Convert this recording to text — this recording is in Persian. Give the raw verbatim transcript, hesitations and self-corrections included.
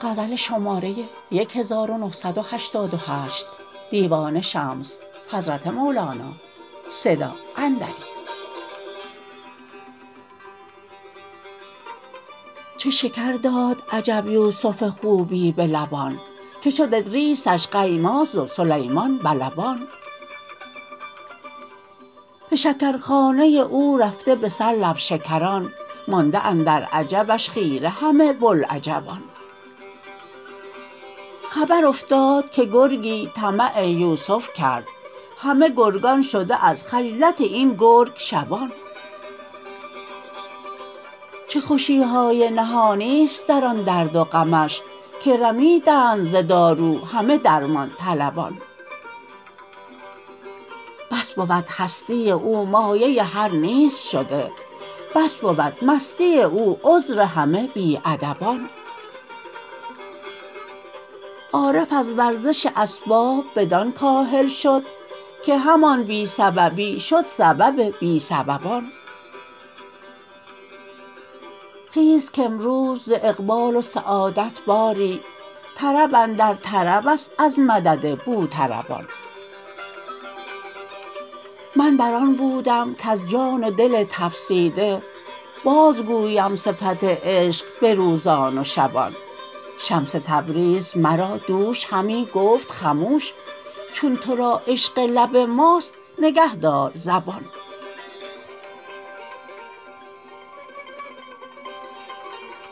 چه شکر داد عجب یوسف خوبی به لبان که شد ادریسش قیماز و سلیمان به لبان به شکرخانه او رفته به سر لب شکران مانده اندر عجبش خیره همه بوالعجبان خبر افتاد که گرگی طمع یوسف کرد همه گرگان شده از خجلت این گرگ شبان چه خوشی های نهانی است در آن درد و غمش که رمیدند ز دارو همه درمان طلبان بس بود هستی او مایه هر نیست شده بس بود مستی او عذر همه بی ادبان عارف از ورزش اسباب بدان کاهل شد که همان بی سببی شد سبب بی سببان خیز کامروز ز اقبال و سعادت باری طرب اندر طرب است از مدد بوطربان من بر آن بودم کز جان و دل تفسیده بازگویم صفت عشق به روزان و شبان شمس تبریز مرا دوش همی گفت خموش چون تو را عشق لب ماست نگه دار زبان